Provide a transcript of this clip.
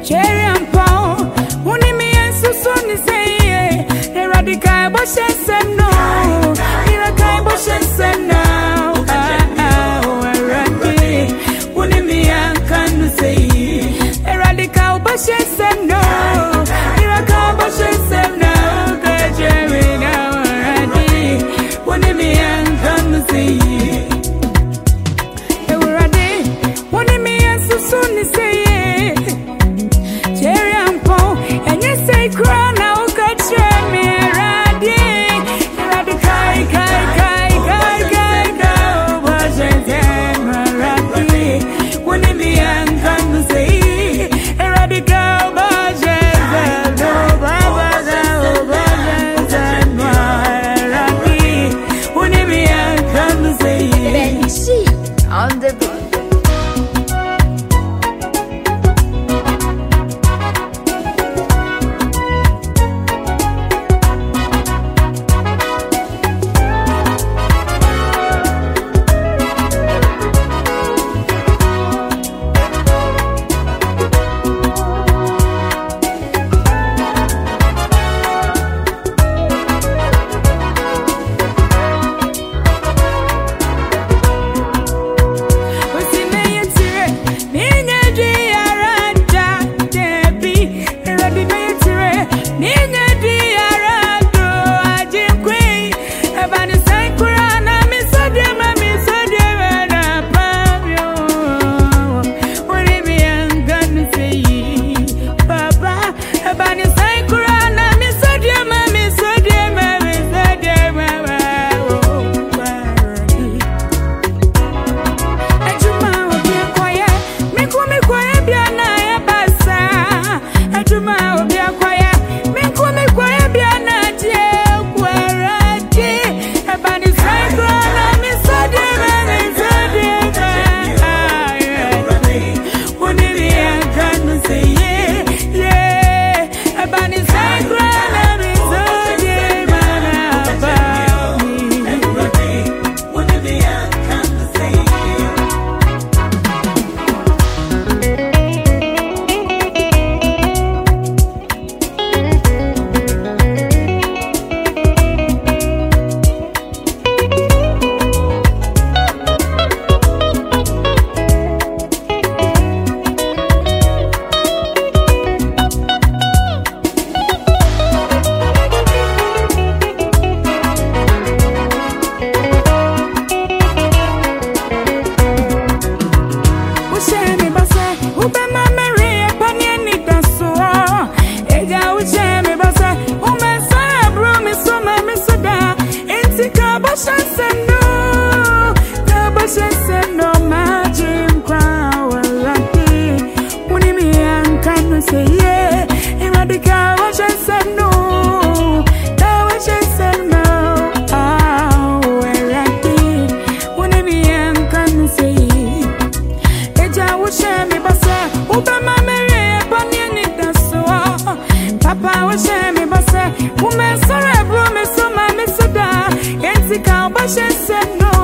cherry and pound. Unimi and Susan is saying, Eradica, but she said no. Eradica, but she said no. Unimi and can say, Eradica, but she said no. Eradica, but she said no. Cherry now, Unimi and can say, Eradica, Susan is saying, cherry and pound, and you say, crown now, got me, on the board. Say yeah, Eradica, what she said no. Now what she said no. Oh, Eradica, when me and can say, Eja wo she me basa, Obama Mary, Bonnie ni daso. Papa wo she me basa, Woman sorry bro me so ma me so da. Entika, what she said no.